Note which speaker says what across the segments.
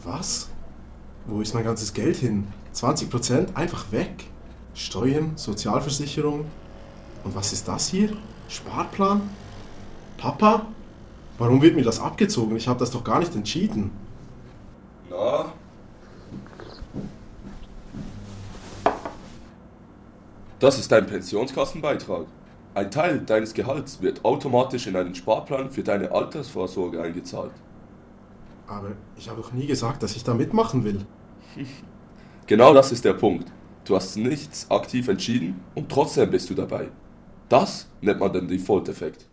Speaker 1: Was? Wo ist mein ganzes Geld hin? 20% einfach weg. Steuern, Sozialversicherung. Und was ist das hier? Sparplan? Papa? Warum wird mir das abgezogen? Ich habe das doch gar nicht entschieden.
Speaker 2: Na? Das ist dein Pensionskassenbeitrag. Ein Teil deines Gehalts wird automatisch in einen Sparplan für deine Altersvorsorge eingezahlt.
Speaker 1: Aber ich habe doch nie gesagt, dass ich da mitmachen will.
Speaker 2: Genau das ist der Punkt. Du hast nichts aktiv entschieden und trotzdem bist du dabei. Das nennt man den Default-Effekt.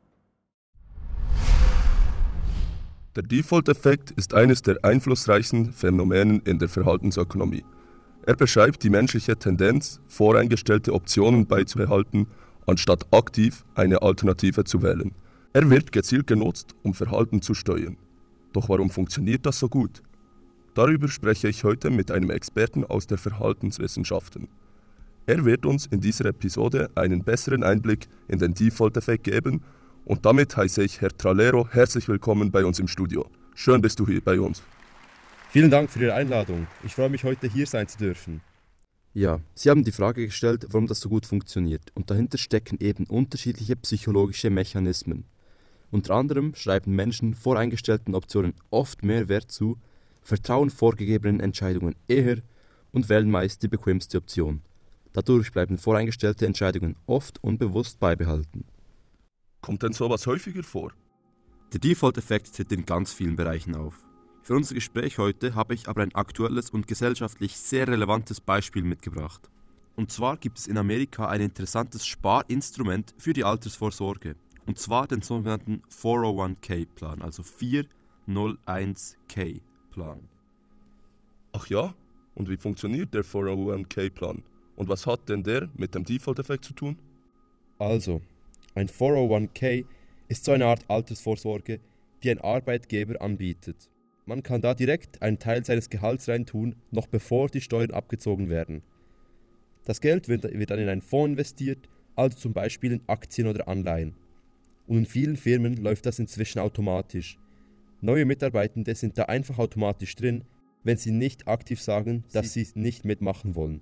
Speaker 2: Der Default-Effekt ist eines der einflussreichsten Phänomene in der Verhaltensökonomie. Er beschreibt die menschliche Tendenz, voreingestellte Optionen beizubehalten, anstatt aktiv eine Alternative zu wählen. Er wird gezielt genutzt, um Verhalten zu steuern. Doch warum funktioniert das so gut? Darüber spreche ich heute mit einem Experten aus der Verhaltenswissenschaften. Er wird uns in dieser Episode einen besseren Einblick in den Default-Effekt geben und damit heiße ich Herr Tralero herzlich willkommen bei uns im Studio. Schön bist du hier bei uns.
Speaker 3: Vielen Dank für Ihre Einladung. Ich freue mich, heute hier sein zu dürfen. Ja, Sie haben die Frage gestellt, warum das so gut funktioniert. Und dahinter stecken eben unterschiedliche psychologische Mechanismen. Unter anderem schreiben Menschen voreingestellten Optionen oft mehr Wert zu, vertrauen vorgegebenen Entscheidungen eher und wählen meist die bequemste Option. Dadurch bleiben voreingestellte Entscheidungen oft unbewusst beibehalten.
Speaker 2: Kommt denn sowas häufiger vor?
Speaker 3: Der Default-Effekt tritt in ganz vielen Bereichen auf. Für unser Gespräch heute habe ich aber ein aktuelles und gesellschaftlich sehr relevantes Beispiel mitgebracht. Und zwar gibt es in Amerika ein interessantes Sparinstrument für die Altersvorsorge. Und zwar den sogenannten 401k-Plan, also 401k-Plan.
Speaker 2: Ach ja? Und wie funktioniert der 401k-Plan? Und was hat denn der mit dem Default-Effekt zu tun?
Speaker 3: Also, ein 401k ist so eine Art Altersvorsorge, die ein Arbeitgeber anbietet. Man kann da direkt einen Teil seines Gehalts reintun, noch bevor die Steuern abgezogen werden. Das Geld wird dann in einen Fonds investiert, also zum Beispiel in Aktien oder Anleihen. Und in vielen Firmen läuft das inzwischen automatisch. Neue Mitarbeitende sind da einfach automatisch drin, wenn sie nicht aktiv sagen, dass sie nicht mitmachen wollen.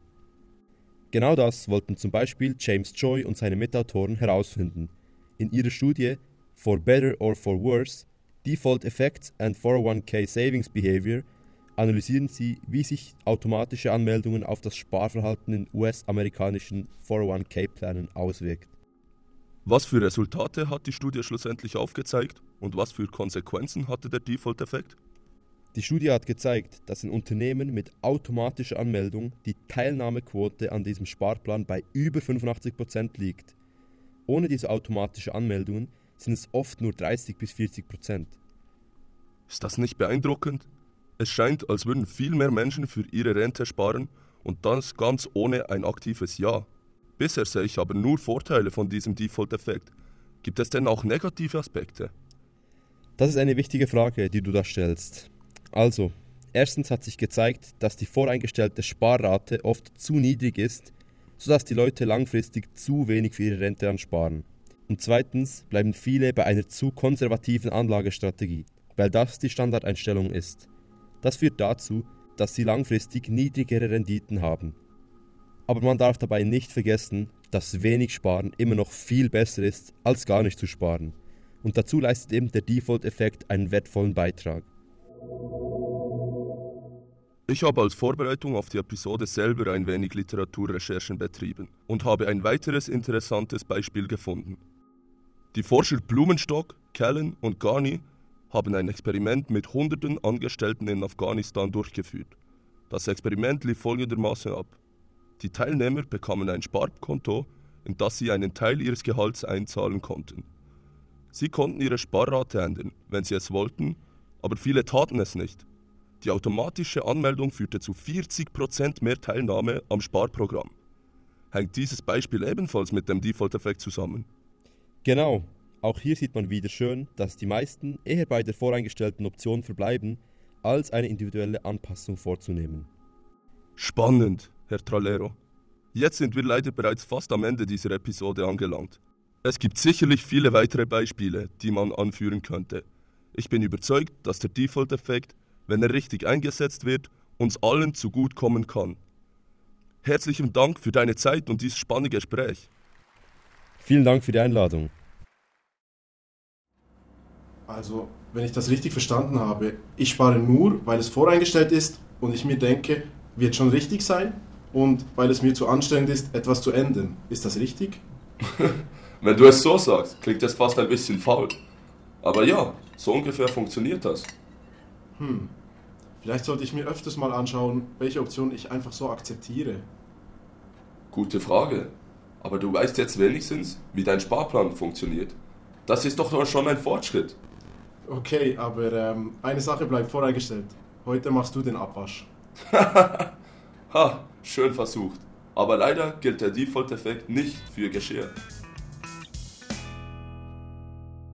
Speaker 3: Genau das wollten zum Beispiel James Joy und seine Mitautoren herausfinden. In ihrer Studie For Better or For Worse, Default Effects and 401k Savings Behavior analysieren sie, wie sich automatische Anmeldungen auf das Sparverhalten in US-amerikanischen 401k-Plänen auswirkt.
Speaker 2: Was für Resultate hat die Studie schlussendlich aufgezeigt und was für Konsequenzen hatte der Default-Effekt?
Speaker 3: Die Studie hat gezeigt, dass in Unternehmen mit automatischer Anmeldung die Teilnahmequote an diesem Sparplan bei über 85% liegt. Ohne diese automatische Anmeldungen sind es oft nur 30-40%.
Speaker 2: Ist das nicht beeindruckend? Es scheint, als würden viel mehr Menschen für ihre Rente sparen und das ganz ohne ein aktives Ja. Bisher sehe ich aber nur Vorteile von diesem Default-Effekt. Gibt es denn auch negative Aspekte?
Speaker 3: Das ist eine wichtige Frage, die du da stellst. Also, erstens hat sich gezeigt, dass die voreingestellte Sparrate oft zu niedrig ist, sodass die Leute langfristig zu wenig für ihre Rente ansparen. Und zweitens bleiben viele bei einer zu konservativen Anlagestrategie, weil das die Standardeinstellung ist. Das führt dazu, dass sie langfristig niedrigere Renditen haben. Aber man darf dabei nicht vergessen, dass wenig Sparen immer noch viel besser ist, als gar nicht zu sparen. Und dazu leistet eben der Default-Effekt einen wertvollen Beitrag.
Speaker 2: Ich habe als Vorbereitung auf die Episode selber ein wenig Literaturrecherchen betrieben und habe ein weiteres interessantes Beispiel gefunden. Die Forscher Blumenstock, Callan und Ghani haben ein Experiment mit Hunderten Angestellten in Afghanistan durchgeführt. Das Experiment lief folgendermaßen ab. Die Teilnehmer bekamen ein Sparkonto, in das sie einen Teil ihres Gehalts einzahlen konnten. Sie konnten ihre Sparrate ändern, wenn sie es wollten, aber viele taten es nicht. Die automatische Anmeldung führte zu 40% mehr Teilnahme am Sparprogramm. Hängt dieses Beispiel ebenfalls mit dem Default-Effekt zusammen?
Speaker 3: Genau, auch hier sieht man wieder schön, dass die meisten eher bei der voreingestellten Option verbleiben, als eine individuelle Anpassung vorzunehmen.
Speaker 2: Spannend, Herr Tralero. Jetzt sind wir leider bereits fast am Ende dieser Episode angelangt. Es gibt sicherlich viele weitere Beispiele, die man anführen könnte. Ich bin überzeugt, dass der Default-Effekt wenn er richtig eingesetzt wird, uns allen zugutekommen kann. Herzlichen Dank für deine Zeit und dieses spannende Gespräch.
Speaker 3: Vielen Dank für die Einladung.
Speaker 1: Also, wenn ich das richtig verstanden habe, ich spare nur, weil es voreingestellt ist und ich mir denke, wird schon richtig sein und weil es mir zu anstrengend ist, etwas zu ändern. Ist das richtig?
Speaker 2: Wenn du es so sagst, klingt das fast ein bisschen faul. Aber ja, so ungefähr funktioniert das.
Speaker 1: Vielleicht sollte ich mir öfters mal anschauen, welche Option ich einfach so akzeptiere.
Speaker 2: Gute Frage. Aber du weißt jetzt wenigstens, wie dein Sparplan funktioniert. Das ist doch schon ein Fortschritt.
Speaker 1: Okay, aber eine Sache bleibt voreingestellt. Heute machst du den Abwasch.
Speaker 2: Ha, schön versucht. Aber leider gilt der Default-Effekt nicht für Geschirr.